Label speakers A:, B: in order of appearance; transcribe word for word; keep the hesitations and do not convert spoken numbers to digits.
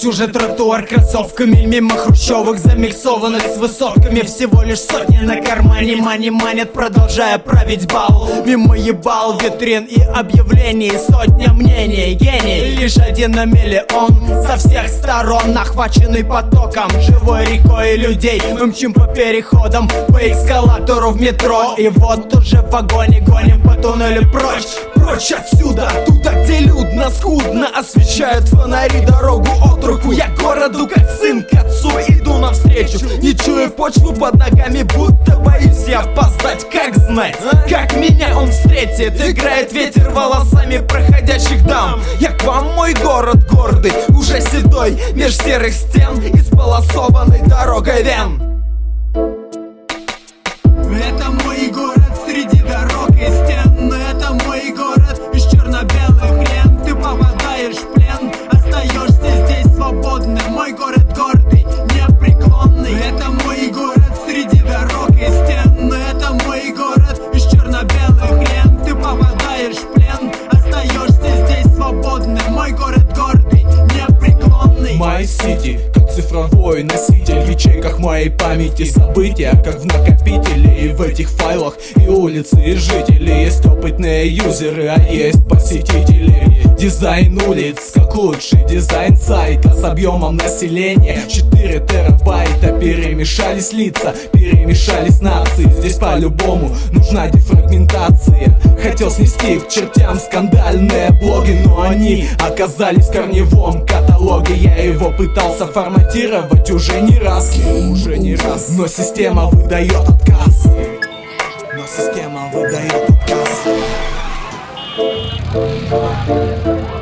A: Хоть уже тротуар кроссовками мимо хрущевых, замиксованных с высотками. Всего лишь сотни на кармане, мани манят, продолжая править бал. Мимо ебал витрин и объявлений, сотня мнений. Гений, лишь один на миллион, со всех сторон охваченный потоком, живой рекой людей. Мы мчим по переходам, по эскалатору в метро. И вот уже в вагоне гоним по туннелю прочь. Прочь отсюда, туда, где людно, скудно освещают фонари дорогу от руку. Я городу, как сын к отцу, иду навстречу, не чуя почву под ногами, будто боюсь я опоздать. Как знать, как меня он встретит? Играет ветер волосами проходящих дам. Я к вам, мой город гордый, уже седой, меж серых стен, исполосованной дорогой вен.
B: Это мой город среди дорог и стен. Это мой город из черно-белых лент. Ты попадаешь в плен, остаешься здесь свободным. Мой город гордый, непреклонный. Это мой город среди дорог и стен. Это мой город из черно-белых лент. Ты попадаешь в плен, остаешься здесь свободным. Мой город гордый, непреклонный.
C: My City, как цифровой носитель в ячейках моей памяти. События, как в накопителе, и в этих файлах и улицы, и жители. Есть опытные юзеры, а есть посетители. Дизайн улиц, как лучший дизайн сайта, с объемом населения четыре терабайта. Перемешались лица, перемешались нации. Здесь по-любому нужна дефрагментация. Хотел снести к чертям скандальные блоги, но они оказались в корневом каталоге. Я его пытался форматировать уже не раз, уже не раз, но система выдает отказ. Но система выдает отказ.